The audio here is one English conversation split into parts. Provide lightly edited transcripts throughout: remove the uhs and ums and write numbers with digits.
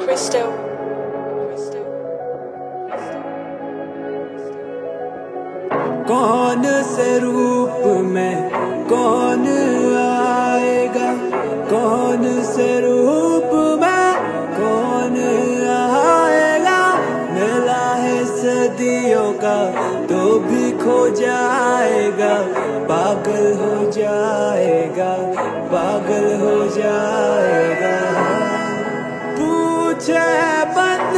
Crystal. कौन से रूप में कौन आएगा, कौन से रूप में कौन आएगा। मिला है सदियों का तो भी खो जाएगा, पागल हो जाएगा, पागल हो जाएगा। पूछे बंद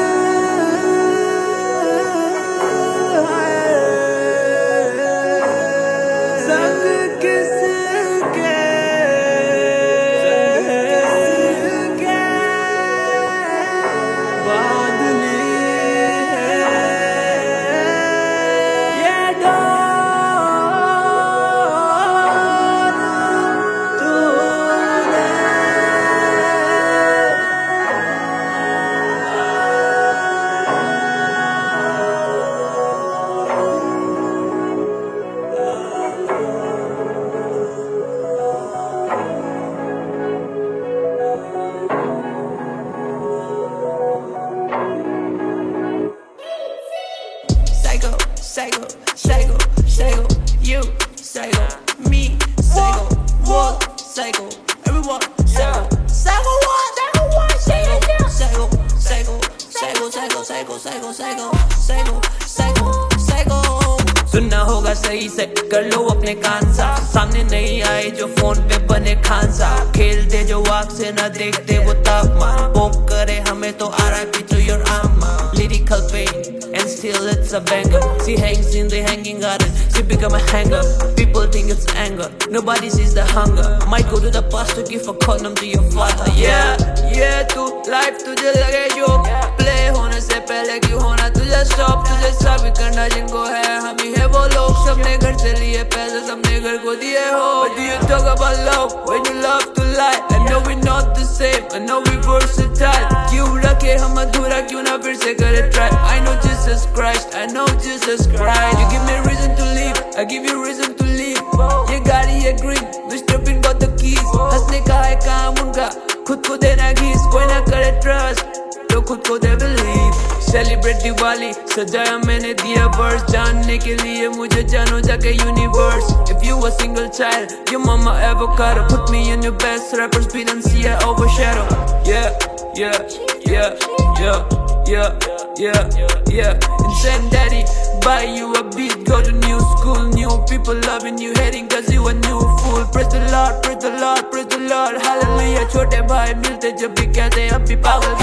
Psycho, psycho, psycho, you, psycho, me, psycho, world, psycho, everyone, psycho, psycho what, psycho, psycho, psycho, psycho, psycho, psycho, psycho, psycho, psycho, psycho, psycho। सुनना होगा सही से, कर लो अपने कान सा, सामने नहीं आए जो फोन पे बने खान सा। खेलते जो आँख से न देखते वो तापमान, पोक करे हमें तो RIP to your amma। Lyrical pain and still it's a banger. She hangs in the hanging garden, she become a hanger. People think it's anger, nobody sees the hunger. Might go to the past to give a condom to your father. Yeah, yeah, तू life तुझे लगे joke, play होने से पहले क्यों होना तुझे stop। तुझे साबित करना जिनको है हम ही है वो लोग, सबने घर से लिए पैसे सबने घर को दिए हो। What do you talk about love when you love to lie? I know we not the same, I know we versatile। क्यों रखे हम अधूरा, क्यों ना फिर से करे try। I know Jesus Christ, I know Jesus Christ। You give me reason to live, I give you reason to live। ये गाड़ी ये green, Mr. Bean got the keys। हंसने का है काम उनका, खुद को देना घीस। कोई ना करे trust तो खुद को दे believe। Celebrate दिवाली, सजाया मैंने दिया verse, जानने के लिए मुझे जानो जाके universe। If you a single child, your mama avocado, put me in your best rappers beat and see I overshadow। Yeah, yeah, yeah, yeah, yeah, yeah, yeah। Insane daddy, buy you a beat, go to new school, new people loving you, hating cause you a new fool। Praise the Lord, praise the Lord, praise the Lord, hallelujah। छोटे भाई मिलते जब भी कहते अब भी पागल